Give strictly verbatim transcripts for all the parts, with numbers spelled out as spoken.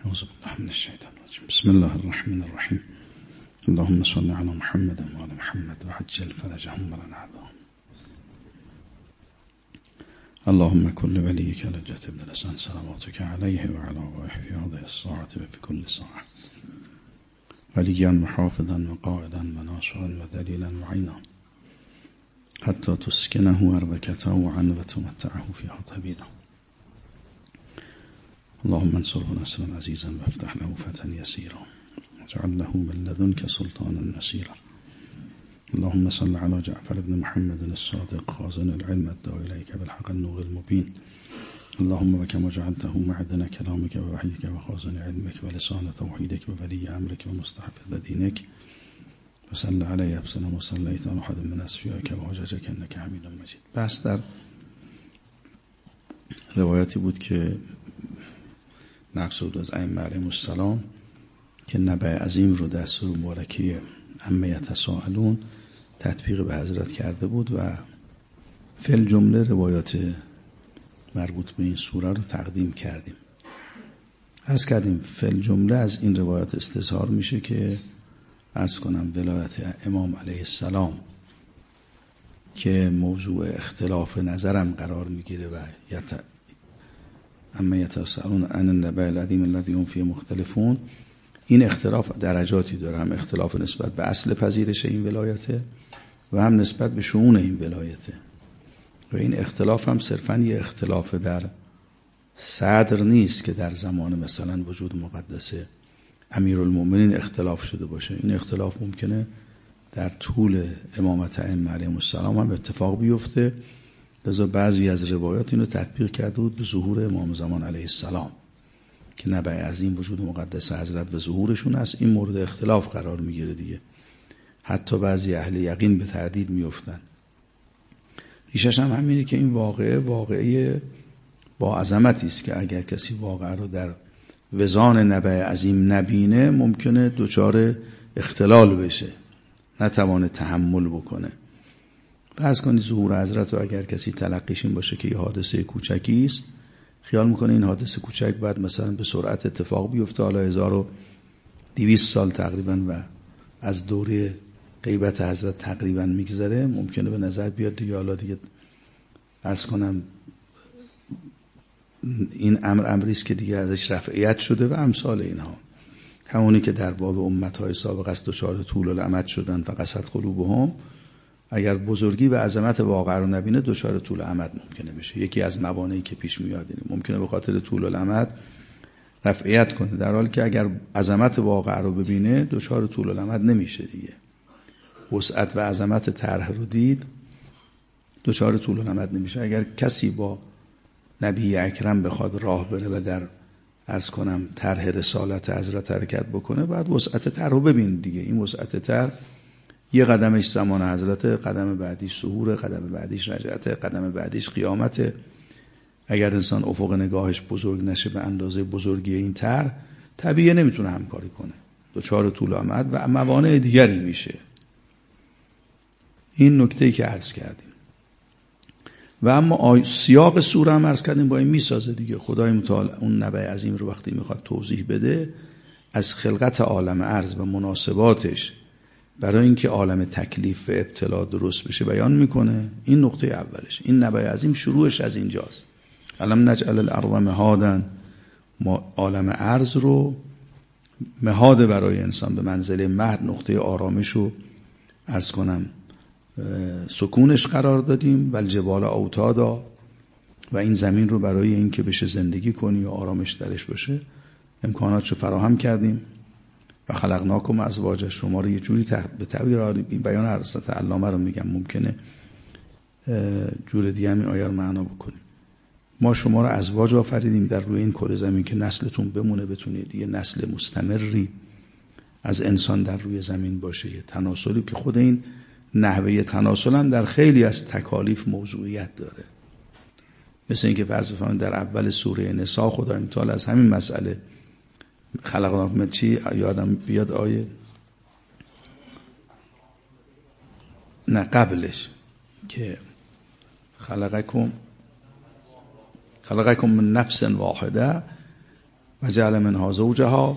أعوذ بالله من الشيطان الرجيم. بسم الله الرحمن الرحيم. اللهم صل على محمد وعلى محمد وعجل فرجهم ولنا عذابهم. اللهم كل وليك لجة بن الحسن صلواتك عليه وعلى آله في هذه الساعة وفي كل ساعة وليا وحافظا وقائدا وناصرا ودليلا وعينا حتى تسكنه أربكته وعن وتمتعه فيها طويلا. اللهم انصره نصرا عزيزا وافتح له فتحا يسيرا واجعل له من لدنك سلطانا نصيرا. اللهم صل على جعفر بن محمد الصادق خازن العلم الداعي إليك بالحق النور المبين. اللهم وكما جعلته معدن كلامك ووحيك وخازن علمك ولسان توحيدك وولي أمرك ومستحفظ دينك وصل عليه أفسنا وصليت على أحد من أصفيائك وحججك إنك حميد مجيد. بس در روایتی بود که نقصد از ائمه علیهم السلام که نبع عظیم رو در سوره مبارکه عما یتساءلون تطبیق به حضرت کرده بود و فل جمله روایات مربوط به این سوره رو تقدیم کردیم. عرض کردیم فل جمله از این روایات استظهار میشه که عرض کنم ولایت امام علیه السلام که موضوع اختلاف نظرم قرار میگیره و یت اما یتساءلون عن النبأ العظیم الذی هم فیه مختلفون، این اختلاف درجاتی داره، هم اختلاف نسبت به اصل پذیرش این ولایته و هم نسبت به شؤون این ولایته و این اختلاف هم صرفاً یه اختلاف در صدر نیست که در زمان مثلا وجود مقدس امیرالمؤمنین اختلاف شده باشه. این اختلاف ممکنه در طول امامت ائمه علیهم السلام هم اتفاق بیفته. لذا بعضی از روایات اینو تطبیق کرده بود به ظهور امام زمان علیه السلام که نبع عظیم وجود مقدس حضرت و ظهورشون است. این مورد اختلاف قرار میگیره دیگه. حتی بعضی اهل یقین به تردید میفتن. ریشش هم همینه که این واقعه واقعه با عظمتی است که اگر کسی واقعه رو در وزان نبع عظیم نبینه ممکنه دچار اختلال بشه، نتوانه تحمل بکنه. فرض کنید ظهور حضرت رو اگر کسی تلقیش این باشه که یه حادثه کوچکی است، خیال میکنه این حادثه کوچک باید مثلا به سرعت اتفاق بیفته، حالا هزار و دویست سال تقریبا و از دوره غیبت حضرت تقریبا میگذره، ممکنه به نظر بیاد دیگه حالا دیگه عرض کنم این امر امریست که دیگه ازش رفعیت شده و امثال اینها. همونی که در باب امتهای سابق است دچار طول الامد شدن و قسوت قلوبهم، اگر بزرگی و عظمت واقعه رو نبینه دچار طول الامد ممکنه بشه. یکی از موانعی که پیش میاد اینه، ممکنه به خاطر طول الامد رفعیت کنه، در حالی که اگر عظمت واقعه رو ببینه دچار طول الامد نمیشه دیگه. وسعت و عظمت طرح رو دید دچار طول الامد نمیشه. اگر کسی با نبی اکرم بخواد راه بره و در عرض کنم طرح رسالت حضرت حرکت بکنه باید وسعت طرح رو ببین دیگه. این وسعت طرح یه قدمش زمان حضرت، قدم بعدیش ظهور، قدم بعدیش رجعت، قدم بعدیش قیامت. اگر انسان افق نگاهش بزرگ نشه به اندازه بزرگی این طرح، طبیعی نمیتونه همکاری کنه، دچار طول آمد و موانع دیگری میشه. این نکته‌ای که عرض کردیم. و اما سیاق سوره هم عرض کردیم با این میسازه دیگه. خدای متعال اون نبع عظیم رو وقتی میخواد توضیح بده از خلقت عالم ارض و مناسباتش برای اینکه عالم تکلیف و ابتلا درست بشه بیان میکنه. این نقطه اولش، این نبع عظیم شروعش از اینجاست. علم نجعل الارض مهادا، ما عالم ارض رو مهاد برای انسان به منزله مهد، نقطه آرامش رو عرض کنم سکونش قرار دادیم. و الجبال اوتادا، و این زمین رو برای اینکه بشه زندگی کنی و آرامش درش باشه امکانات رو فراهم کردیم. و خلقناکم ازواجا، شما رو یه جوری به تعبیر این بیان حضرت علامه رو میگم، ممکنه جور دیگه هم این آیه رو معنا بکنیم. ما شما رو ازواج آفریدیم در روی این کره زمین که نسلتون بمونه، بتونید یه نسل مستمری از انسان در روی زمین باشه، یه تناسلی که خود این نحوه تناسل هم در خیلی از تکالیف موضوعیت داره. مثل اینکه فرض بفرمایید در اول سوره نساء خدای متعال از همین مسئله خلقناکم چی یادم بیاد آیه نه قبلش که خلقکم خلقکم من نفس واحده و جعل منها زوجها.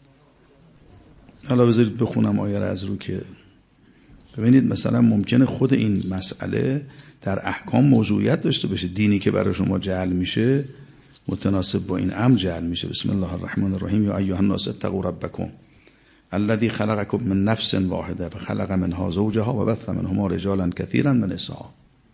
حالا بذارید بخونم آیه را از رو که ببینید مثلا ممکنه خود این مسئله در احکام موضوعیت داشته باشه. دینی که برای شما جعل میشه متناسب با این امر جعل میشه. بسم الله الرحمن الرحیم. یا ایها الناس اتقوا ربکم الذی خلقکم من نفس واحده و خلق منها زوجها و بث منهما رجالا کثیرا و نساء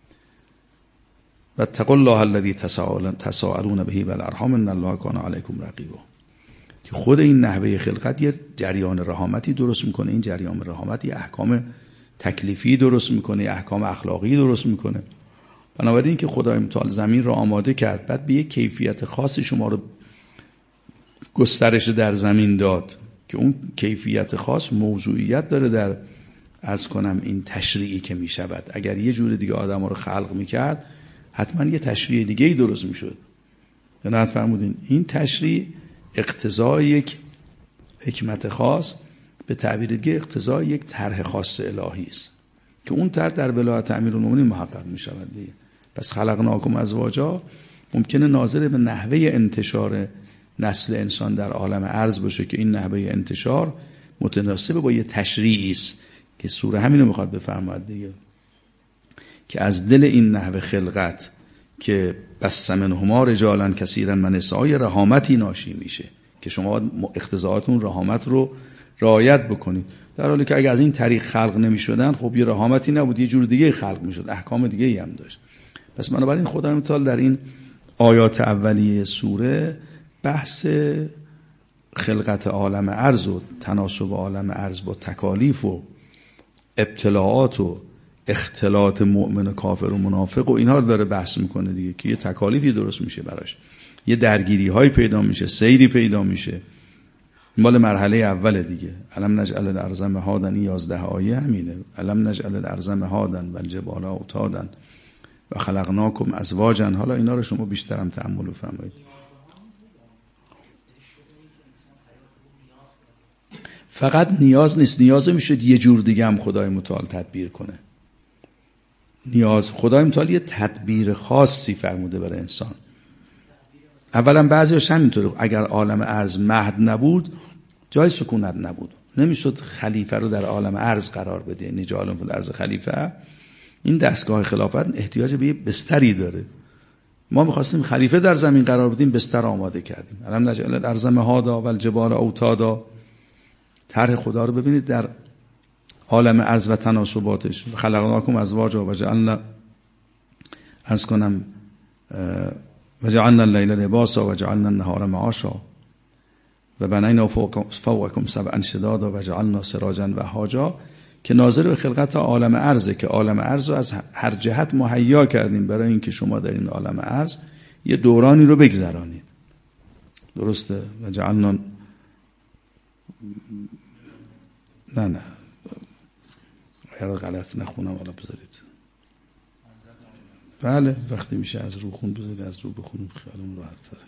و اتقوا الله الذی تساءلون به والارحام ان الله کان علیکم رقیبا. که خود این نحوه خلقت یه جریان رحامتی درست میکنه. این جریان رحامتی احکام تکلیفی درست میکنه، احکام اخلاقی درست میکنه. بنابراین که خدای متعال زمین رو آماده کرد، بعد به یک کیفیت خاصی شما رو گسترش در زمین داد که اون کیفیت خاص موضوعیت داره در از کنم این تشریعی که میشود. اگر یه جور دیگه آدم رو خلق میکرد حتما یه تشریع دیگه ای درست میشد. یعنی فرمودین این تشریع اقتضای یک حکمت خاص، به تعبیر دیگه اقتضای یک طرح خاص الهی است که اون طرح در ولایت امیرالمومنین محقق میشود دیگه. پس خلقناکم ازواجا ممکنه ناظر به نحوه انتشار نسل انسان در عالم ارض باشه که این نحوه انتشار متناسب با یه تشریعی است که سوره همینو میخواد بفرماید دیگه، که از دل این نحوه خلقت که بس منهما رجالا کثیرا و نساء رحامتی ناشی میشه که شما اقتضاعاتون رحامت رو رعایت بکنید. در حالی که اگه از این طریق خلق نمیشدن خب یه رحامتی نبود، یه جور دیگه خلق میشد، احکام دیگه ای هم داشت. پس بنابراین خدای متعال در این آیات اولیه سوره بحث خلقت عالم ارض و تناسب عالم ارض با تکالیف و ابتلاعات و اختلاط مؤمن و کافر و منافق و اینها رو داره بحث میکنه دیگه، که یه تکالیفی درست میشه براش، یه درگیری های پیدا میشه، سیری پیدا میشه. مال مرحله اول دیگه. علم نجعل الارض مهادا، یازده آیه همینه. علم نجعل الارض مهادا و الجبال اوتادا و خلقناکم ازواجا. حالا اینا رو شما بیشتر هم تأمل بفرمایید. فقط نیاز نیست، نیاز میشه یه جور دیگه هم خدای متعال تدبیر کنه. نیاز خدای متعال یه تدبیر خاصی فرموده برای انسان. اولا بعضیش همینطوره، اگر عالم ارض مهد نبود جای سکونت نبود، نمیشد خلیفه رو در عالم ارض قرار بده. یعنی جعل فی الارض خلیفه، این دستگاه خلافت احتیاج به یه بستری داره. ما می‌خواستیم خلیفه در زمین قرار بدیم، بستر آماده کردیم. علم نجعل الارض مهادا و الجبال اوتادا. طرح خدا رو ببینید در عالم ارض و تناسباتش. خلقناکم ازواجا و جعلنا از کنم و جعلنا اللیل لباسا و جعلنا النهار معاشا و بنینا فوقکم سبعا شدادا و جعلنا سراجا وهاجا، که ناظر به خلقت عالم ارضه که عالم ارض رو از هر جهت مهیا کردیم برای اینکه شما در این عالم ارض یه دورانی رو بگذرانید. درسته؟ و جعلنا نه نه اگر غلط نخونم حالا بذارید. بله وقتی میشه از رو خون بذارید، از رو بخونیم خیالمون راحت تره.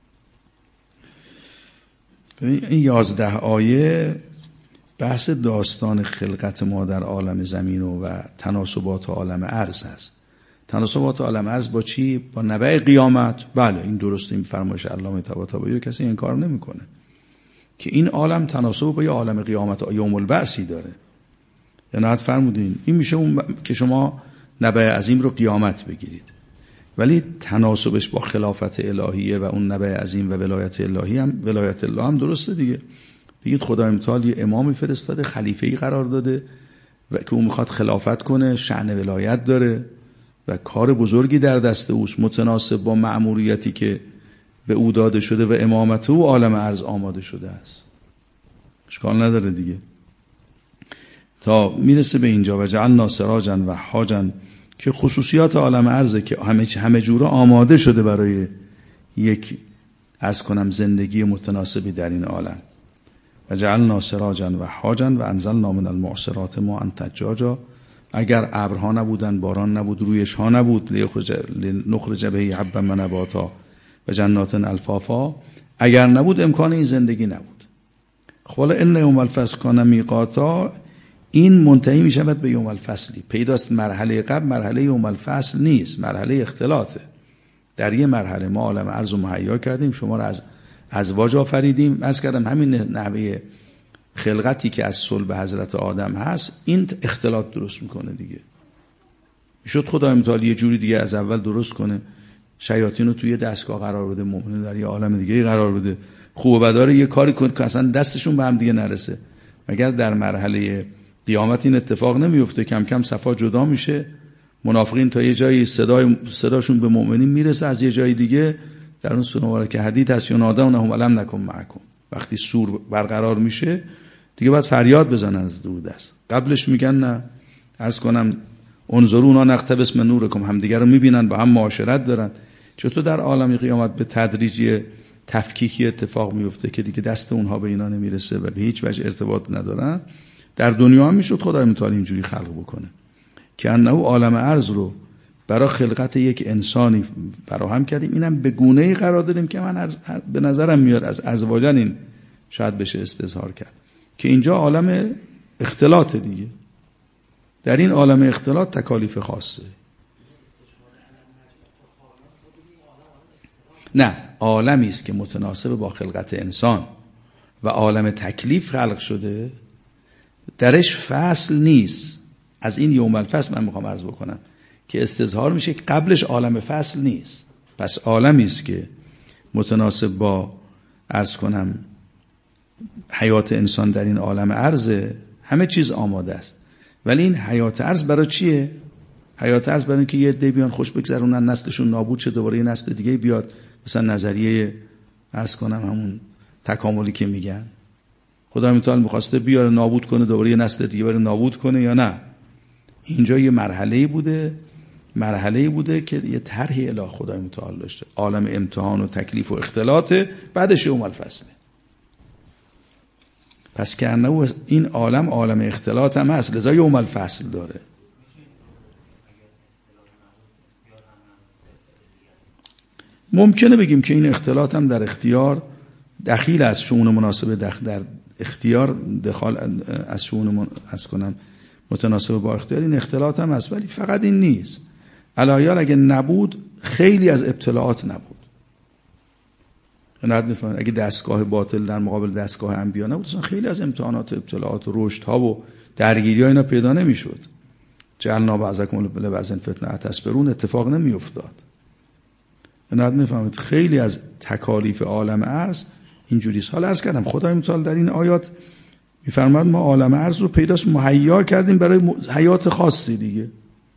ببین این یازده آیه بحث داستان خلقت ما در عالم زمین و تناسبات عالم ارض هست. تناسبات عالم ارض با چی؟ با نبع قیامت. بله این درسته، این فرمایش علامه طباطبایی رو کسی انکار نمیکنه که این عالم تناسب با یه عالم قیامت یوم البعثی داره. یعنی فرمودین این میشه اون که شما نبع عظیم رو قیامت بگیرید، ولی تناسبش با خلافت الهیه و اون نبع عظیم و ولایت الهی هم ولایت الله هم درسته دیگه. بگید خدای متعال یه امامی فرستاده، خلیفه‌ای قرار داده و که اون میخواد خلافت کنه، شأن ولایت داره و کار بزرگی در دست اوست، متناسب با مأموریتی که به او داده شده و امامت او عالم ارض آماده شده است. اشکال نداره دیگه. تا میرسه به اینجا و جعلنا سراجا و حاجا، که خصوصیات عالم ارضه که همه همه جوره آماده شده برای یک عرض کنم زندگی متناسبی در این عالم. و جعلنا سراجا و حاجا و انزلنا من المعصرات ماء ثجاجا. اگر ابرها نبودن، باران نبود، رویش ها نبود، لنخرج به حبا و نباتا و جنات الفافا، اگر نبود امکان این زندگی نبود. خب حالا ان یوم الفصل کان میقاتا، این منتهی می شود به یوم الفصلی. پیداست مرحله قبل مرحله یوم الفصل نیست، مرحله اختلاطه. در یه مرحله ما عالم ارض رو مهیا کردیم، شما رو از ازواج آفریدیم. از کردم همین نحوه خلقتی که از صلب حضرت آدم هست این اختلاط درست میکنه دیگه. شد خدای متعال یه جوری دیگه از اول درست کنه، شیاطین رو توی دستگاه قرار بده، مؤمنین در یه عالم دیگه قرار بده، خوب و بدا رو یه کاری کنه که اصلا دستشون به هم دیگه نرسه. مگر در مرحله قیامت این اتفاق نمیفته؟ کم کم صفا جدا میشه، منافقین تا یه جایی صدای صداشون به مؤمنین میرسه، از یه جای دیگه در اون سوره مبارکه حدید هست ینادونهم الم نکن معکم، وقتی سور برقرار میشه دیگه باید فریاد بزنن از دور دست. قبلش میگن نه، عرض کنم انظرونا نقتبس من نورکم، همدیگه رو میبینن، با هم معاشرت دارن. چطور در عالم قیامت به تدریج تفکیکی اتفاق میفته که دیگه دست اونها به اینا نمیرسه و به هیچ وجه ارتباط ندارن؟ در دنیا هم میشد خدای متعال اینجوری خلق بکنه که انه عالم ارض رو برای خلقت یک انسانی فراهم کردیم، اینم به گونه‌ای قرار دادیم که من به نظرم میاد از ازواجن این شاید بشه استظهار کرد که اینجا عالم اختلاط دیگه. در این عالم اختلاط تکالیف خاصه. نه، عالمی است که متناسب با خلقت انسان و عالم تکلیف خلق شده، درش فصل نیست. از این یوم الفصل من میخوام عرض بکنم که استظهار میشه که قبلش عالم فصل نیست. پس عالمی است که متناسب با عرض کنم حیات انسان در این عالم ارزه، همه چیز آماده است. ولی این حیات ارز برای چیه؟ حیات ارز برای اینکه یه عده بیان خوش بگذرونن، نسلشون نابود شه، دوباره یه نسل دیگه بیاد، مثلا نظریه عرض کنم همون تکاملی که میگن. خدا متعال می‌خواسته بیاره نابود کنه، دوباره یه نسل دیگه بره نابود کنه یا نه؟ اینجا یه مرحله‌ای بوده، مرحله‌ای بوده که یه طرح الهی خدای متعال داشته، عالم امتحان و تکلیف و اختلاط، بعدش یوم الفصل. پس که انه این عالم عالم اختلاط هم هست، لذا یوم الفصل داره. ممکنه بگیم که این اختلاط هم در اختیار دخیل از شؤون مناسب دخل در اختیار دخال از شؤون من... از کنم متناسب با اختیار این اختلاط هم هست، ولی فقط این نیست. علایال اگه نبود خیلی از ابتلاعات نبود. نه میفهمید اگه دستگاه باطل در مقابل دستگاه انبیا نبود اصلا خیلی از امتحانات و ابتلاعات و رشدها و درگیری‌ها اینا پیدا نمی‌شد. جعلنا بعضکم لبعض فتنة اتصبرون اتفاق نمی‌افتاد. نه میفهمید خیلی از تکالیف عالم ارز اینجوری است. حالا عرض کردم خدای متعال در این آیات می‌فرماد ما عالم ارز رو پیداش مهیا کردیم برای حیات خاصی دیگه،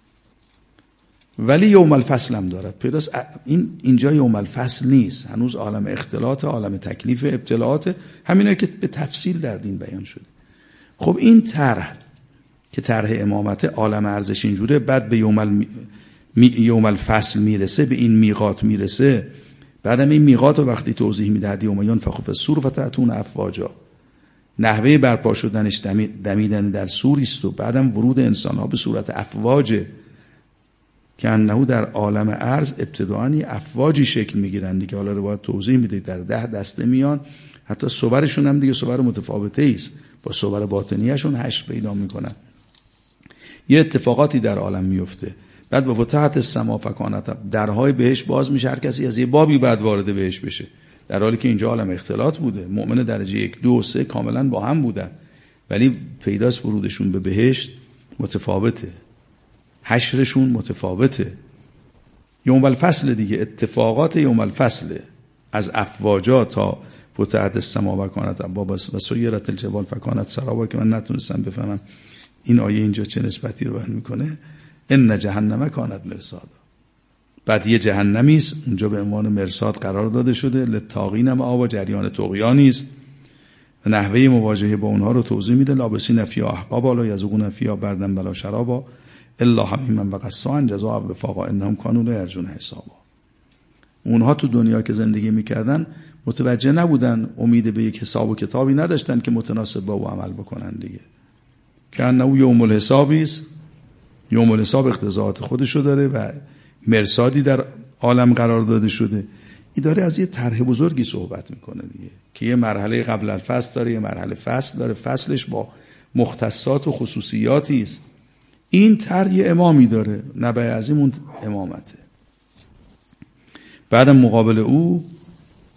ولی یوم الفصل هم دارد. پیداست این اینجا یوم الفصل نیست، هنوز عالم اختلاط، عالم تکلیف، ابتلاعات، همینه که به تفصیل در دین بیان شده. خب این طرح که طرح امامت عالم ارزش اینجوره، بعد به یوم ال... می... یوم الفصل میرسه، به این میقات میرسه، بعدم این میقات رو وقتی توضیح میدهد یوم ینفخ فی الصور فتأتون افواجا، نحوه برپا شدنش دمی... دمیدن در صوری است و بعدم ورود انسان ها به صورت افواج که انه در عالم ارز ابتداعی افواجی شکل میگیرن دیگه. حالا روایت توضیح میده در ده دسته میان، حتی صورشون هم دیگه صور متفاوته است، با صور باطنیشون حشر پیدا میکنن. یه اتفاقاتی در عالم میفته. بعد با فتحت السما فکانت، درهای بهشت باز میشه، هر کسی از یه بابی بعد وارد بهشت بشه، در حالی که اینجا عالم اختلاط بوده. مؤمن درجه یک دو سه کاملا با هم بودن، ولی پیداست ورودشون به بهشت متفاوته، حشرشون متفاوته. یوم الفصل دیگه، اتفاقات یوم الفصل از افواجا تا فتحت السما و کانت ابوابا و سیرت الجبال فکانت سرابا که من نتونستم بفهمم این آیه اینجا چه نسبتی رو بیان میکنه. ان جهنم کانت مرصادا، بعد یه جهنمی است اونجا به عنوان مرصاد قرار داده شده، للطاغین مآب، جریان طغیانی است و نحوه مواجهه با اونها رو توضیح میده. لابسین فیها احقابا لا یذوقون فیها بردا ولا شرابا الا حمیما و غساقا جزاء وفاقا انهم کانوا لا یرجون حسابا. اونها تو دنیا که زندگی میکردن متوجه نبودن، امید به یک حساب و کتابی نداشتن که متناسب با او عمل بکنن دیگه. که انه یوم الحسابی است، یوم الحساب اقتضاعات خودشو داره و مرصادی در عالم قرار داده شده. این داره از یه طرح بزرگی صحبت میکنه دیگه، که یه مرحله قبل الفصل داره، یه مرحله فصل داره، فصلش با مختصات و خصوصیاتی است. این طرح یه امامی داره، نبی عظیم اون امامته. بعد مقابل او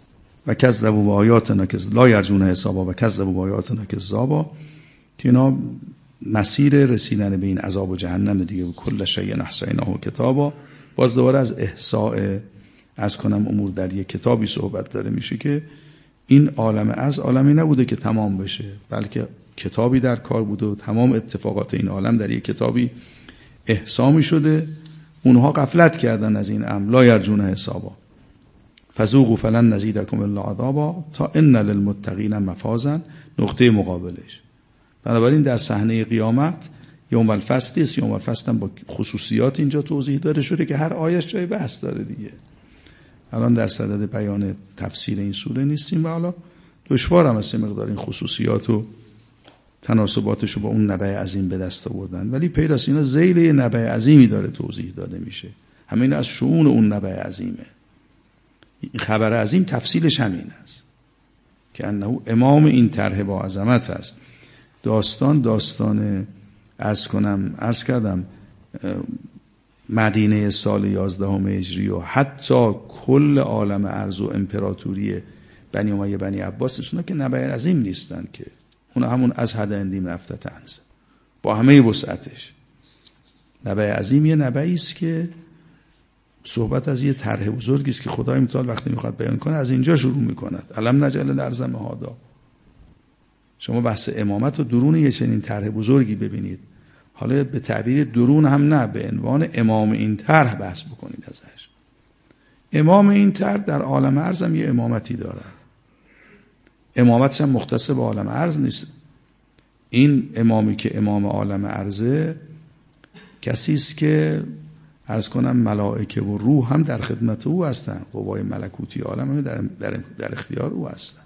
و کذبوا بآیاتنا لا یرجون حسابا و کذبوا بآیاتنا کذابا، که اینا مسیر رسیدن به این عذاب و جهنم دیگه. و کل شیء احصیناه کتابا، باز دوباره از احصاء از کنم امور در یک کتابی صحبت داره میشه که این عالم ارز عالمی نبوده که تمام بشه، بلکه کتابی در کار بوده و تمام اتفاقات این عالم در یک کتابی احصا می شده. اونها غفلت کردن از این امر. لا یرجون حسابا فذوقوا فلن نزیدکم الا عذابا تا ان للمتقین مفازا. نقطه مقابلش بنابراین در صحنه قیامت یوم الفصل است. یوم الفصل هم با خصوصیات اینجا توضیح داده شده که هر آیش جای بحث داره دیگه. الان در صدد بیان تفسیر این سوره نیستیم و حالا دشوارم است مقدار این خصوصیات و تناسباتش رو با اون نبأ عظیم به دست آوردن، ولی پیداست اینا ذیل یه نبأ عظیمی داره توضیح داده میشه. همین از شؤون اون نبأ عظیمه. این خبر عظیم تفصیلش همین است که انه امام این طرح با عظمت است. داستان داستان عرض کنم عرض کردم مدینه سال یازدهم هجری و حتی کل عالم ارض و امپراتوری بنی امیه بنی عباس، اونا که نبأ عظیم نیستن که، اونا همون از حد اندیم رفته تنز با همه وسعتش. نبأ عظیم یه نبأی است که صحبت از یه طرح بزرگی است که خدای متعال وقتی میخواد بیان کنه از اینجا شروع میکند. الم نجعل الارض مهادا. شما بحث امامت و درون یه چنین طرح بزرگی ببینید، حالا به تعبیر درون هم نه، به عنوان امام این طرح بحث بکنید ازش. امام این طرح در عالم ارض هم یه امامتی دارد. امامتش هم مختص به عالم ارض نیست. این امامی که امام عالم ارضه کسی است که عرض کنم ملائکه و روح هم در خدمت او هستند، قوای ملکوتی عالم هم در, در, در اختیار او هستند.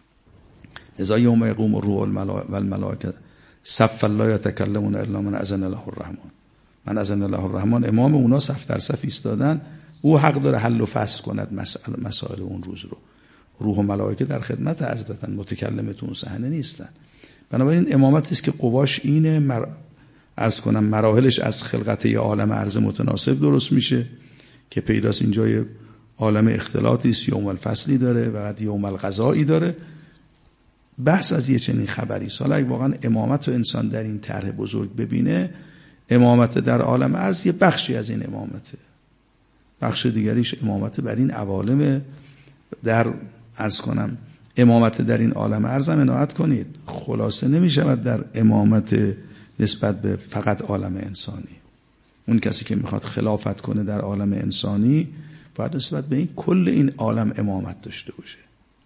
اذا یوم یقوم الروح والملائکه صفا لا یتکلمون الا من اذن له الرحمن. من اذن له الرحمن امام اونا صف در صف ایستادن، او حق داره حل و فصل کند مسائل مسائل اون روز رو. روح و ملائکه در خدمت حضرتن، متکلم تو اون صحنه نیستن. بنابراین امامتی است که قواش اینه، مر... عرض کنم مراحلش از خلقت ی عالم ارض متناسب درست میشه که پیداست اینجا یه عالم اختلاطی است، یوم الفصلی داره و بعد یوم القضایی داره. بحث از یه چنین خبری است. حالا اگه واقعا امامت و انسان در این طرح بزرگ ببینه، امامت در عالم ارض یه بخشی از این امامته، بخش دیگریش امامت بر این عوالم. در عرض کنم امامت در این عالم ارض هم عنایت کنید، خلاصه نمی شود در امامت نسبت به فقط عالم انسانی. اون کسی که میخواد خلافت کنه در عالم انسانی باید نسبت به این کل این عالم امامت داشته باشه.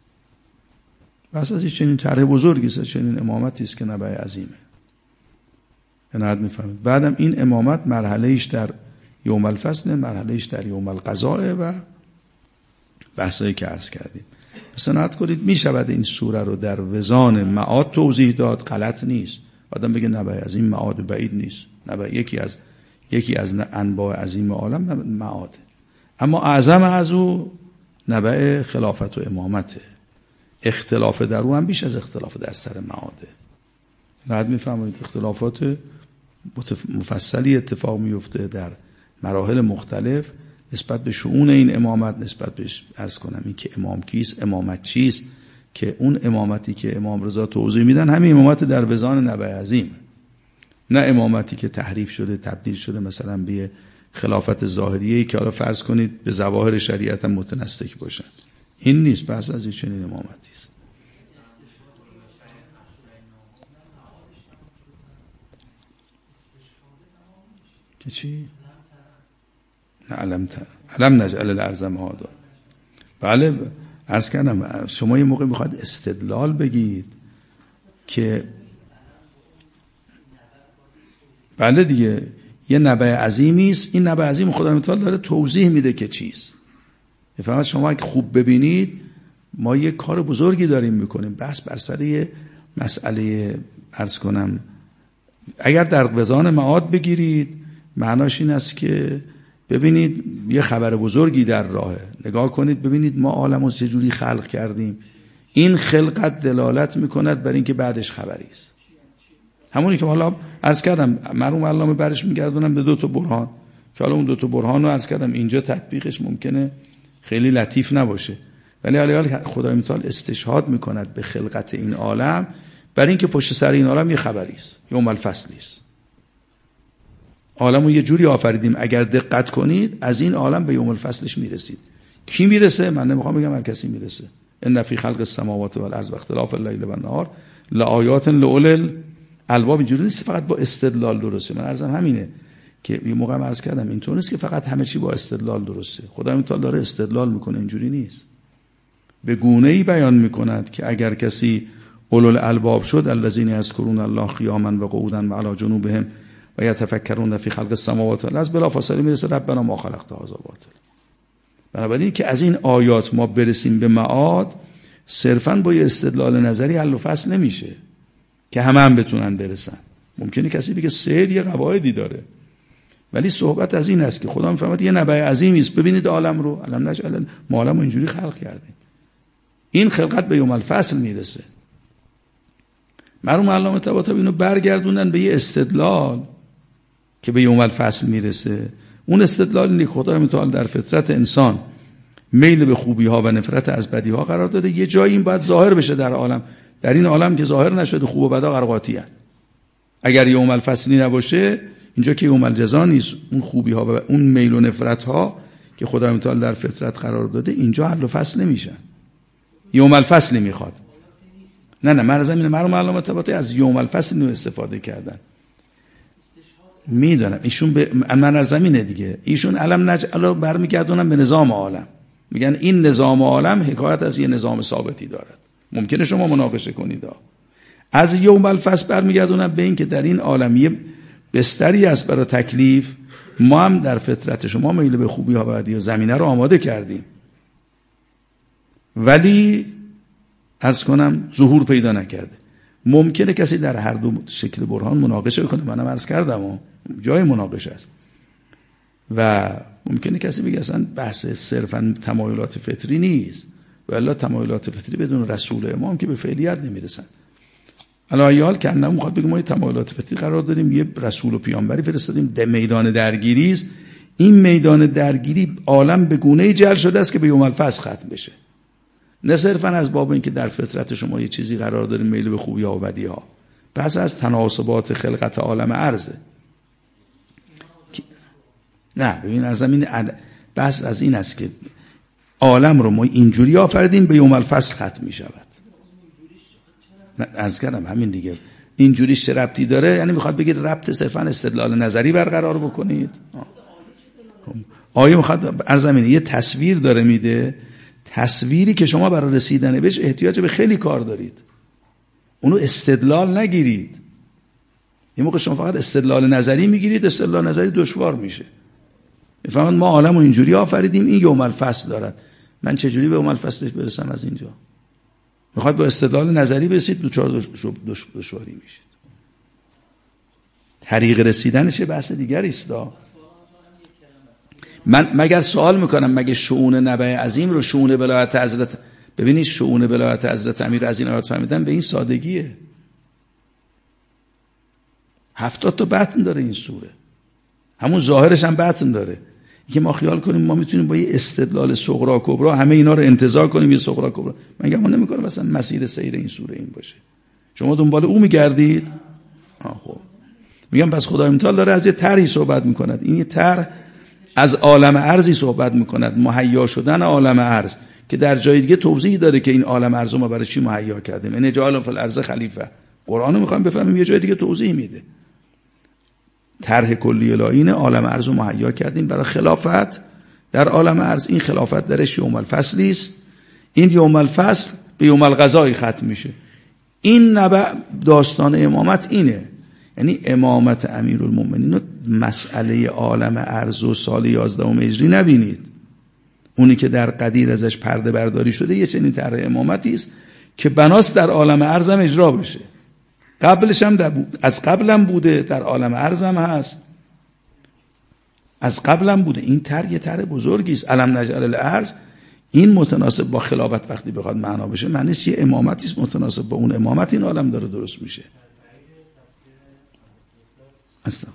بس از این چنین طرح بزرگی است، چنین امامتی است که نبأ عظیمه. عنایت میفهمید. بعدم این امامت مرحله ایش در یوم الفصل، مرحله ایش در یوم القضاء و بحثایی که عرض کردیم. پس عنایت کنید میشود این سوره رو در وزان معاد توضیح داد، غلط نیست. آدم بگه نبأ عظیم معاد بعید نیست. نبأ یکی از یکی از انواع عظیم عالم معاد، اما اعظم از او نبأ خلافت و امامته. اختلاف در او هم بیش از اختلاف در سر معاده. بعد میفهمید اختلافات مفصلی اتفاق میفته در مراحل مختلف نسبت به شؤون این امامت، نسبت به عرض کنم این که امام کیست، امامت چیست، که اون امامتی که امام رضا توضیح میدن همین امامت در وزان نبأ عظیم، نه امامتی که تحریف شده تبدیل شده مثلا به خلافت ظاهریه‌ای که حالا فرض کنید به ظواهر شریعت هم متنسک باشن. این نیست، بحث از این چنین امامتی است. که چی؟ نه علم تر علم نجعل الارض مهادا. بله عرض کردم شما یه موقع میخواد استدلال بگید که بله دیگه یه نبأ عظیمی است، این نبأ عظیم خدای متعال داره توضیح میده که چیست. فقط شما اگه خوب ببینید ما یه کار بزرگی داریم میکنیم، بس بر سر یه مسئله عرض کنم اگر در وزان معاد بگیرید معناش این است که ببینید یه خبر بزرگی در راهه، نگاه کنید ببینید ما عالمو چجوری خلق کردیم، این خلقت دلالت میکند بر اینکه بعدش خبری است. همونی که حالا عرض کردم مرحوم علامه برش میگردونم به دو تا برهان که حالا اون دو تا برهان رو عرض کردم اینجا تطبیقش ممکنه خیلی لطیف نباشه، ولی حالا خدای متعال استشهاد میکند به خلقت این عالم برای اینکه پشت سر این عالم یه خبری است، یوم الفصلی است. عالمو یه جوری آفریدیم اگر دقت کنید از این عالم به یوم الفصلش میرسید. کی میرسه؟ من نمیخوام بگم هر کسی میرسه. ان فی خلق السماوات والارض واختلاف اللیل والنهار لآیات لأولی الالباب. اینجوری نیست فقط با استدلال درسته. من عرضم همینه که یه موقع عرض کردم اینطور نیست که فقط همه چی با استدلال درسته. خدای متعال داره استدلال میکنه، اینجوری نیست. به گونه‌ای بیان میکند که اگر کسی اولو الالباب شد الذین یذکرون الله قیاما و قعودا و علی جنوبهم و یتفکرون فی خلق السماوات والارض بلافاصله میرسه ربنا ما خلقت هذا باطلا. بنابراین که از این آیات ما برسیم به معاد صرفاً با یه استدلال نظری حل و فصل نمیشه که همه هم بتونن برسن. ممکنه کسی بگه سیر یه قواعدی داره، ولی صحبت از این است که خدا میفهمد یه نبع عظیمی است. ببینید عالم رو، علم نجعل ما عالم رو اینجوری خلق کردیم. این خلقت به یوم الفصل میرسه. مرحوم علامه طباطبایی اینو برگردوندن به یه استدلال که به یوم الفصل میرسه. اون استدلال اینه خدای متعال در فطرت انسان میل به خوبی ها و نفرت از بدی ها قرار داده. یه جایی این باید ظاهر بشه در عالم. در این عالم که ظاهر نشده خوب و بدا قرقاتی هست. اگر یوم الفصلی نباشه اینجا که یوم الجزا نیست، اون خوبی ها و اون میل و نفرت ها که خدای متعال در فطرت قرار داده اینجا حل و فصل نمیشن. یوم الفصلی میخواد. نه نه من از این مرحوم علامه طباطبایی از یوم الفصل نو استفاده کردن. میدونم ایشون به من از زمینه دیگه، ایشون علم نجعل برمیگردونن به نظام عالم، میگن این نظام عالم حکایت از یه نظام ثابتی دارد. ممکنه شما مناقشه کنید. از یوم الفصل برمیگردونن به این که در این عالم یه بستری است برای تکلیف. ما هم در فطرت شما میل به خوبی ها و بدی ها زمینه رو آماده کردیم، ولی عرض کنم ظهور پیدا نکرده. ممکنه کسی در هر دو شکل برهان مناقشه کنه، منم عرض کردم و جای مناقشه است. و ممکنه کسی بگه اصلا بحث صرفا تمایلات فطری نیست، ولی تمایلات فطری بدون رسول امام که به فعلیت نمیرسن. علی حال که انم میخواد بگه ما تمایلات فطری قرار دادیم، یه رسول و پیامبری فرستادیم، در میدان درگیری است. این میدان درگیری عالم به گونه‌ای جل شده است که به یوم الفصل ختم بشه. نه صرفا از باب این که در فطرت شما یه چیزی قرار داریم میل به خوبی ها و بدی ها، پس از تناسبات خلقت عالم عرضه. نه ببین از زمین بس از این است که عالم رو ما اینجوری آفریدیم به یوم الفصل ختم می شود. عرض کردم همین دیگه. اینجوریش چه ربطی داره؟ یعنی میخواد بگید ربط صرفا استدلال نظری برقرار بکنید. آیه میخواد عرض زمین یه تصویر داره میده، تصویری که شما برای رسیدن بهش احتیاج به خیلی کار دارید. اونو استدلال نگیرید. این موقع شما فقط استدلال نظری میگیرید، استدلال نظری دشوار میشه. میفهمید ما عالم رو اینجوری آفریدیم، این یوم الفصل دارد. من چجوری به یوم الفصلش برسم از اینجا؟ میخواد با استدلال نظری برسید، دوچار دشواری میشید. طریق رسیدنش بحث دیگری است. من مگر سوال میکنم مگه شؤون نبع عظیم رو شؤون ولایت حضرت، ببینید شؤون ولایت حضرت امیر از این آیات فهمیدن به این سادگیه. هفتاد تا بطن داره این سوره، همون ظاهرش هم بطن داره. که ما خیال کنیم ما میتونیم با یه استدلال صغرا کبرا همه اینا رو انتزاع کنیم یه صغرا کبرا. من گمان نمیکنم مثلا مسیر سیر این سوره این باشه. شما دنبال او میگردید. آه خب میگم پس خدای متعال داره از یه طرحی صحبت میکند. این یه طرح از عالم ارضی صحبت میکند، مهیا شدن عالم ارض، که در جای دیگه توضیح داره که این عالم ارض ما برای چی مهیا کردیم. ان جعل فی الارض خلیفه. قرآنو میخوام بفهمیم، یه جای دیگه توضیح میده. طرح کلی الهی عالم ارض رو مهیا کردیم برای خلافت در عالم ارض. این خلافت درش یوم الفصلی است. این یوم الفصل به یوم القضا ختم میشه. این نبع داستان امامت اینه. یعنی امامت امیرالمومنین مسئله عالم ارض و سال یازدهم هجری نبینید. اونی که در قدیر ازش پرده برداری شده یه چنین طرح امامتی است که بناست در عالم ارض هم اجرا بشه. قبلش هم در بود. از قبلم بوده، در عالم ارض هم هست، از قبلم بوده. این طرح یه طرح بزرگی است. علم نجعل الارض این متناسب با خلافت وقتی بخواد معنا بشه معنیش یه امامتی است متناسب با اون امامت این عالم داره درست میشه. اصلا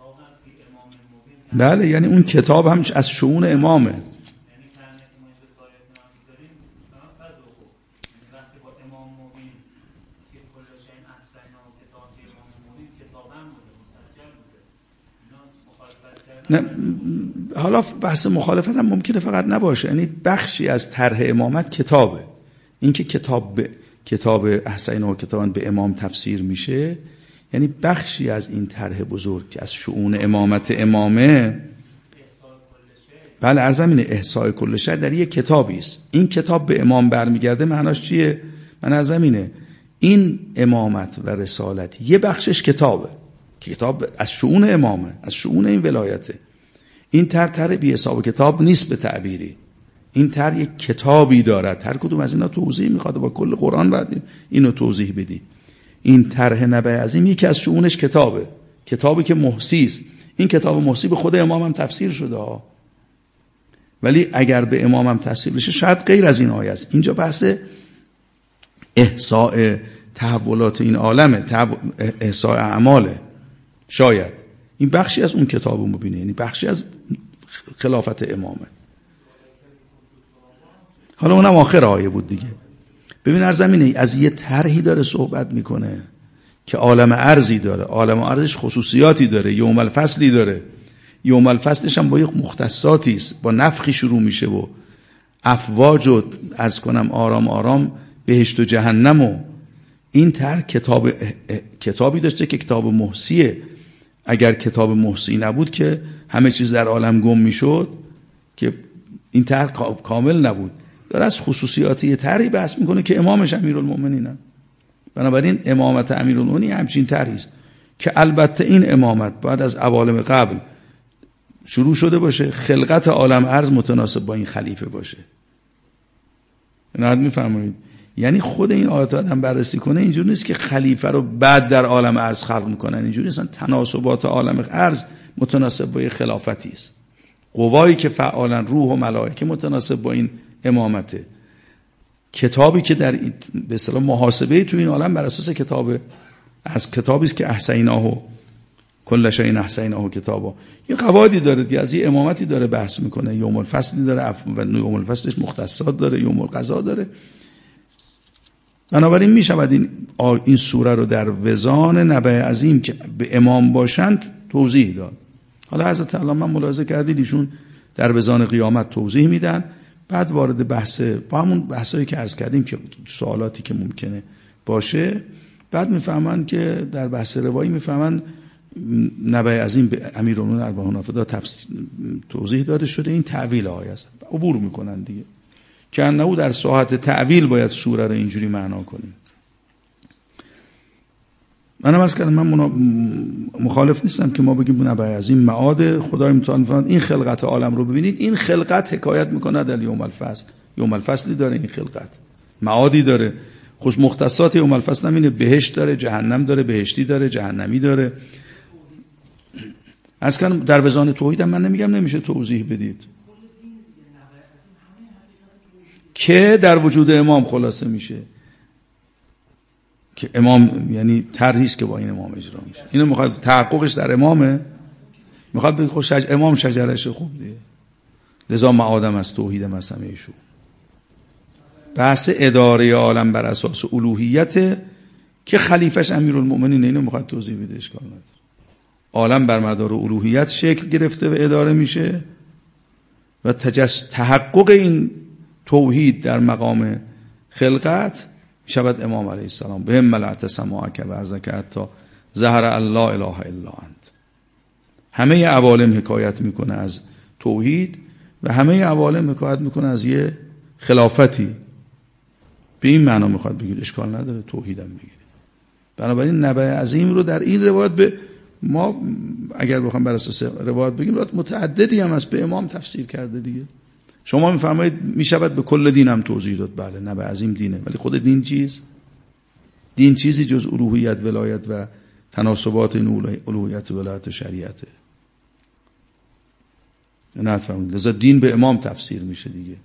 بله یعنی اون کتاب هم از شؤون امامه. نه حالا بحث مخالفت هم ممکنه فقط نباشه، یعنی بخشی از طرح امامت کتابه. این که کتاب به کتاب احسین و کتابان به امام تفسیر میشه، یعنی بخشی از این طرح بزرگ که از شؤون امامت امامه. بله عرضم اینه احصاء کل شیء در یک کتابی است. این کتاب به امام برمیگرده، معناش چیه؟ من عرضم اینه این امامت و رسالت یه بخشش کتابه، کتاب از شؤون امامه، از شؤون این ولایته. این تر تر بی حساب کتاب نیست به تعبیری، این تر یک کتابی دارد. هر کدوم از اینا توضیح میخواد، با کل قرآن بعد اینو توضیح بدی. این طرح نبع عظیم یکی از شؤونش کتابه، کتابی که محصی است. این کتاب محصی به خود امام هم تفسیر شده ها، ولی اگر به امام هم تفسیر بشه شاید غیر از این آیه است. اینجا بحث احصاء تحولات این عالمه، احصاء اعماله. شاید این بخشی از اون کتابو مبینه، یعنی بخشی از خلافت امامه. حالا اونم آخر آیه بود دیگه. ببین هر زمینه از یه طرحی داره صحبت میکنه که عالم ارضی داره، عالم ارضش خصوصیاتی داره، یوم الفصلی داره. یوم الفصلش هم با یک مختصاتی است، با نفخی شروع میشه و افواج و از کنم آرام آرام بهشت و جهنم. و این طرح کتاب کتابی داشته که کتاب محصیه. اگر کتاب محصی نبود که همه چیز در عالم گم میشد، که این طرح کامل نبود. داره از خصوصیات یه طرحی بحث میکنه که امامش امیرالمومنینه. بنابراین امامت امیرالمومنین همچین طرحی است که البته این امامت بعد از عوالم قبل شروع شده باشه، خلقت عالم ارض متناسب با این خلیفه باشه. نهاد میفرمایید؟ یعنی خود این آیات هم بررسی کنه، اینجوری نیست که خلیفه رو بعد در عالم ارض خلق میکنن، اینجوری نیست. تناسبات عالم ارض متناسب با خلافتی است. قوایی که فعالن، روح و ملائکه متناسب با این امامته. کتابی که در به اصطلاح محاسبه تو این عالم بر اساس کتاب از کتابی است که احسیناه کل شیء احسیناه کتابا. یه قواعدی داره دیگه، از یه امامتی داره بحث میکنه. یوم الفصلی داره و یوم الفصلش مختصات داره، یوم القضا داره. بنابراین میشود این این سوره رو در وزان نبع عظیم که به امام باشند توضیح داد. حالا حضرت علامه ملاحظه کردید ایشون در وزان قیامت توضیح میدن، بعد وارد بحث با همون بحثایی که عرض کردیم که سوالاتی که ممکنه باشه، بعد میفهمن که در بحث روایی میفهمن نبع عظیم به امیرالمومنین اربعون افدا توضیح داده شده. این تعویل آیه است، عبور میکنن دیگه که انه در ساحت تعویل باید سوره رو اینجوری معنا کنیم. منم عرض کردم من مخالف نیستم که ما بگیم نبع عظیم معاد خدای متعال فرمود این خلقت عالم رو ببینید. این خلقت حکایت میکنه در یوم الفصل. یوم الفصلی داره این خلقت، معادی داره. خوش مختصات یوم الفصل هم اینه، بهشت داره، جهنم داره، بهشتی داره، جهنمی داره. عرض کردم در وزان توحید من نمیگم نمیشه توضیح بدید که در وجود امام خلاصه میشه، که امام یعنی طرحی است که با این امام اجرا میشه. اینو میخواد تحققش در امامه، میخواد بگه خوش شج... امام شجرش خوب دیگه، لذا معادم از توحیدم از همه ایشون. بحث اداره عالم بر اساس الوهیت که خلیفش امیرالمومنین، اینو میخواد توضیح بده، اشکال نداره. عالم بر مدار الوهیت شکل گرفته و اداره میشه و تجس... تحقق این توحید در مقام خلقت شود امام علیه السلام به هم ملعت سماعک و ارزک حتی ظهر الله اله الا انت. همه عوالم حکایت میکنه از توحید و همه عوالم حکایت میکنه از یه خلافتی. به این معنا میخواد بگید، اشکال نداره توحیدم بگید. بنابراین نبع عظیم رو در این روایت به ما اگر بخوام بر اساس روایت بگیم، روایت متعددی هم از به امام تفسیر کرده دیگه. شما میفرمایید میشود به کل دین هم توضیح داد. بله نبع عظیم دینه، ولی خود دین چیز؟ دین چیزی جز الوهیت، ولایت و تناسبات این الوهیت، ولایت و شریعته. نه فرمودید لذا دین به امام تفسیر میشه دیگه.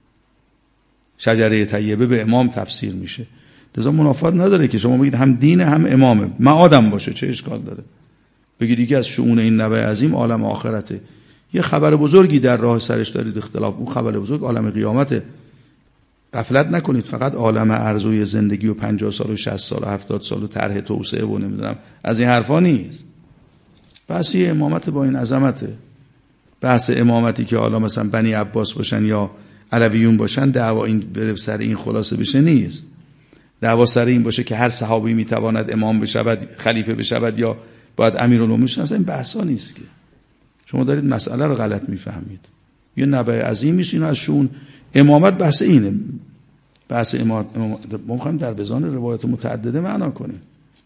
شجره طیبه به امام تفسیر میشه. لذا منافات نداره که شما بگید هم دین هم امامه، معادم باشه، چه اشکال داره؟ بگید یکی از شؤون این نبع عظیم عالم آخرته. یه خبر بزرگی در راه سرش دارید اختلاف، اون خبر بزرگ عالم قیامته. غفلت نکنید فقط عالم ارزوی زندگی و پنجاه سال و شصت سال و هفتاد سال و طرح توسعه و نمیدونم از این حرفا نیست. بحث یه امامت با این عظمته. بحث امامتی که حالا مثلا بنی عباس باشن یا علویون باشن دعوا این بره سر این خلاصه بشه نیست. دعوا سر این باشه که هر صحابی میتواند امام بشود، خلیفه بشود یا باید امیرالمومنین بشه، اصلا این بحثا نیست که. شما دارید مسئله رو غلط میفهمید. یه نبع عظیمی است، اینو از شون امامت بحث اینه. بحث امامت ما می‌خوایم در بزان روایت متعدده معنا کنیم.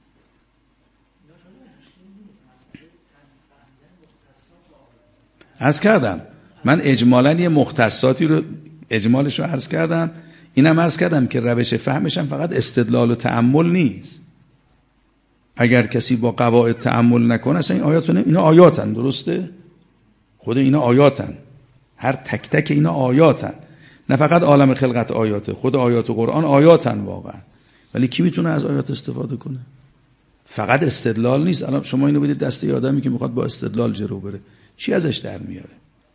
عرض کردم من اجمالاً یه مختصاتی رو اجمالش رو عرض کردم. اینم عرض کردم که روش فهمش هم فقط استدلال و تأمل نیست. اگر کسی با قواعد تأمل نکنه اصلا این آیاتونه، اینا آیاتن، درسته؟ خود اینا آیاتن، هر تک تک اینا آیاتن، نه فقط عالم خلقت آیاته، خود آیات قرآن آیاتن واقعا. ولی کی میتونه از آیات استفاده کنه؟ فقط استدلال نیست. الان شما اینو بدید دست آدمی که میخواد با استدلال جلو بره، چی ازش در میاره؟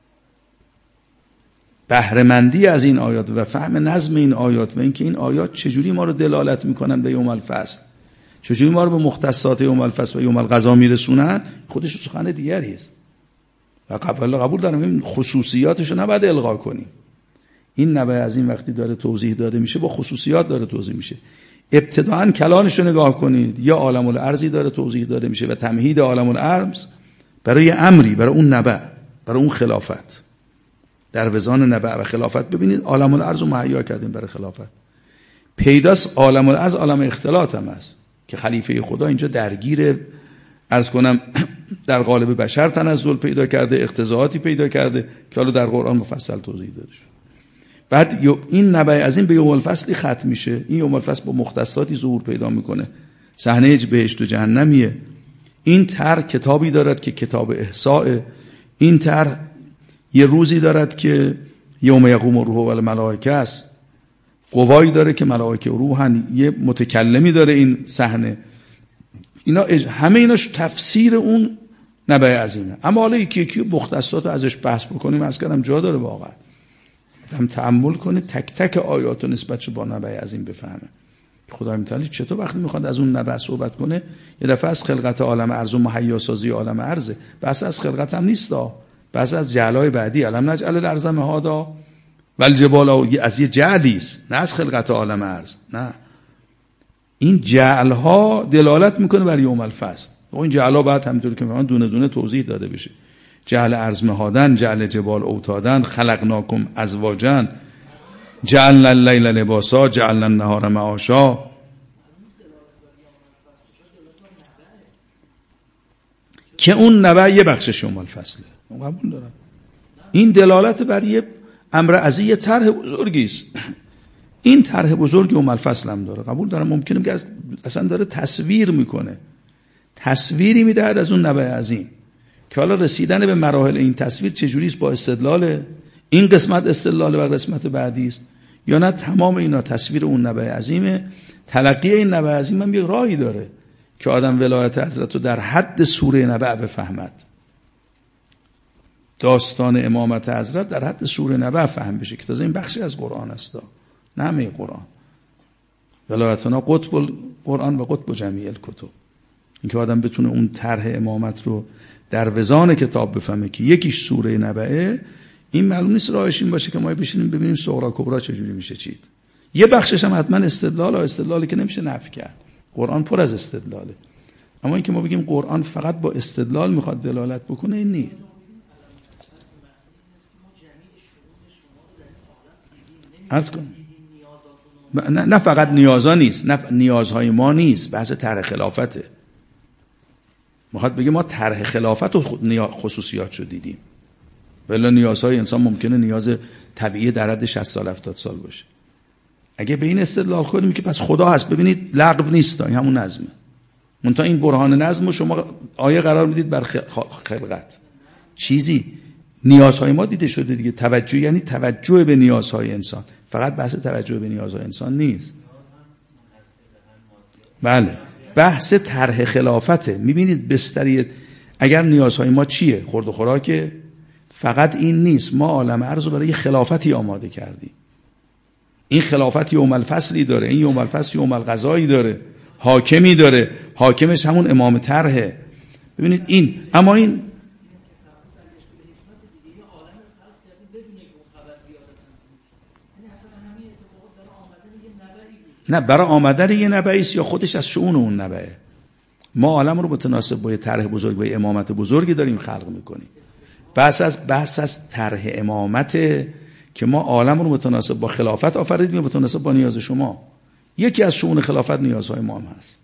بهره مندی از این آیات و فهم نظم این آیات و اینکه این آیات چجوری ما رو دلالت میکنن به یوم الفصل، چجوری ما رو به مختصات یوم الفصل و یوم القضا میرسونن، خودش سخن دیگری است. و قبول قبول دارم این خصوصیاتش رو نباید الغا کنیم. این نبع از این وقتی داره توضیح داده میشه با خصوصیات داره توضیح میشه. ابتداءً کلانش رو نگاه کنید، یا عالم الارضی داره توضیح داده میشه و تمهید عالم الارض برای امری، برای اون نبع، برای اون خلافت. در وزان نبع و خلافت ببینید عالم الارض رو مهیا کردیم برای خلافت. پیداست عالم الارض عالم اختلاط هم است که خلیفه خدا اینجا درگیر، عرض کنم در قالب بشر تنزل پیدا کرده، اقتضاعاتی پیدا کرده که حالا در قرآن مفصل توضیح داده شد. بعد این نبع از این به یوم الفصلی ختم میشه. این یوم الفصل با مختصاتی ظهور پیدا میکنه، صحنه بهشت و جهنمیه. این طرح کتابی دارد که کتاب احصاء. این طرح یه روزی دارد که یوم یقوم الروح و الملائکه است، قوایی داره که ملائکه و روحن، یه متکلمی داره این صحنه. اینا همه ایناش تفسیر اون نبع عظیمه. اما حالا یکی یکی مختصات ازش بحث بکنیم، از کردم جا داره واقعا. هم تأمل کنه تک تک آیات و نسبتش با نبع عظیم بفهمه. خدای متعال چطور وقتی میخواد از اون نبع صحبت کنه یه دفعه از خلقت عالم ارض و مهیا سازی عالم ارض، بس از خلقت هم نیست، بس از جعلای بعدی، علم نجعل الارض مهادا والجبال، از یه جعلی است، نه از خلقت عالم ارض. نه، این جعل ها دلالت میکنه بر یوم الفصل. و این جعل ها بعد همینطور که میگن دونه دونه توضیح داده بشه. جعل ارض مهادن، جعل جبال اوتادن، خلقناکم ازواجا، جعلنا اللیل لباسا، جعلنا النهار معاشا. که اون نبع یه بخشش یوم الفصله، قبول دارم. این دلالت بر یه امر عظیم، یه طرح بزرگی است. این طرح بزرگ یوم الفصل هم داره، قبول دارم. ممکنه که اصلا داره تصویر میکنه، تصویری میدهد از اون نبع عظیم که حالا رسیدن به مراحل این تصویر چجوری است، با استدلال این قسمت استدلال و قسمت بعدی است یا نه تمام اینا تصویر اون نبع عظیمه. تلقی این نبع عظیم هم یه راهی داره که آدم ولایت حضرت رو در حد سوره نبع بفهمد، داستان امامت حضرت در حد سوره نبع فهم بشه که تازه این بخشی از قرآن است، نه همه قرآن. ولایتنا قطب قرآن و قطب جمیع الکتب. اینکه آدم بتونه اون طرح امامت رو در وزان کتاب بفهمه که یکیش سوره نبعه، این معلوم نیست راهش این باشه که ما بشینیم ببینیم صغرا کبرا چجوری میشه چید. یه بخشش هم حتما استدلال، و استدلالی که نمیشه نفی کرد. قرآن پر از استدلاله. اما اینکه ما بگیم قرآن فقط با استدلال میخواد دلالت بکنه، این نیست. عرض کن نه, نه فقط نیازها نیست، نه نیازهای ما نیست، بحث طرح خلافته. میخواد بگه ما طرح خلافت و خصوصیات شو دیدیم، ولی نیازهای انسان ممکنه نیاز طبیعی در حد شصت سال هفتاد سال باشه. اگه به این استدلال کنیم که پس خدا هست، ببینید لغو نیست، این همون نظمه. منتها این برهان نظم رو شما آیه قرار میدید بر خلقت، چیزی نیازهای ما دیده شده دیگه. توجه یعنی توجه به نیازهای انسان، فقط بحث توجه به نیازهای انسان نیست. بله، بحث طرح خلافته. میبینید بستری اگر نیازهای ما چیه؟ خورد و خوراکه؟ فقط این نیست، ما عالم ارز رو برای یه خلافتی آماده کردیم. این خلافت یوم الفصلی داره، این یوم الفصل یوم القضایی داره، حاکمی داره، حاکمش همون امام طرحه. ببینید این، اما این نه برای آمدن یه نبعی است یا خودش از شؤون اون نبعه. ما عالم رو متناسب با یه طرح بزرگ و امامت بزرگی داریم خلق میکنیم. بحث از بحث از طرح امامت که ما عالم رو متناسب با خلافت آفریدیم، متناسب با نیاز شما. یکی از شؤون خلافت نیازهای ما هم هست.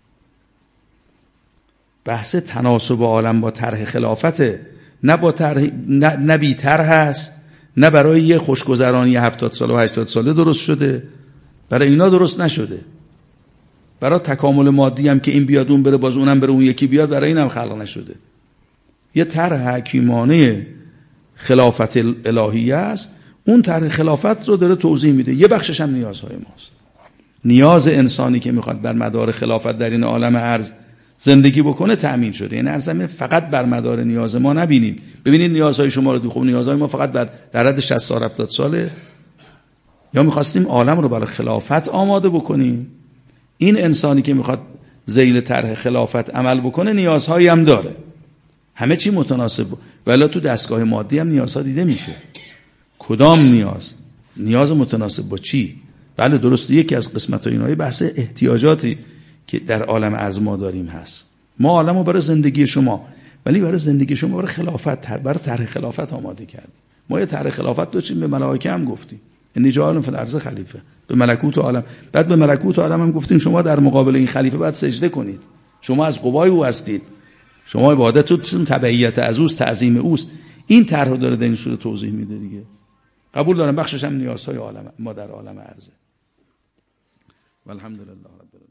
بحث تناسب عالم با طرح خلافت، نه با طرح نه, نه بی طرح هست، نه برای یه خوشگذرانی هفتاد ساله و هشتاد ساله درست شده، برای اینا درست نشده. برای تکامل مادی هم که این بیاد اون بره باز اونم بره اون یکی بیاد، برای اینم خلق نشده. یه طرح حکیمانه خلافت الهیه است، اون طرح خلافت رو داره توضیح میده. یه بخشش هم نیازهای ماست. نیاز انسانی که میخواد بر مدار خلافت در این عالم ارض زندگی بکنه تأمین شده. یعنی ارزمه فقط بر مدار نیاز ما نبینیم. ببینید نیازهای شما رو، خب نیازهای ما فقط بر در حد شصت سال هفتاد ساله، یا میخواستیم عالم رو برای خلافت آماده بکنیم. این انسانی که میخواد ذیل طرح خلافت عمل بکنه نیازهایی هم داره، همه چی متناسب، ولی تو دستگاه مادی هم نیازها دیده میشه. کدام نیاز؟ نیاز متناسب با چی؟ بله درسته، یکی از قسمت‌های اینهای بحث احتیاجاتی که در عالم ارز ما داریم هست. ما عالم رو برای زندگی شما، ولی برای زندگی شما برای خلافت، برای طرح خلافت آماده کردیم. ما یه طرح خلافت داشتیم، به ملائکه هم گفتیم انی جاعل فی الارض خلیفه، به ملکوت عالم. بعد به ملکوت عالم هم گفتیم شما در مقابل این خلیفه باید سجده کنید، شما از قوای او هستید، شما عبادتتون تبعیت از اوست، تعظیم اوست. این طرح داره در این صورت توضیح میده دیگه. قبول دارم بخشش هم نیازهای عالم ما در عالم ارزه. والحمدلله رب العالمین.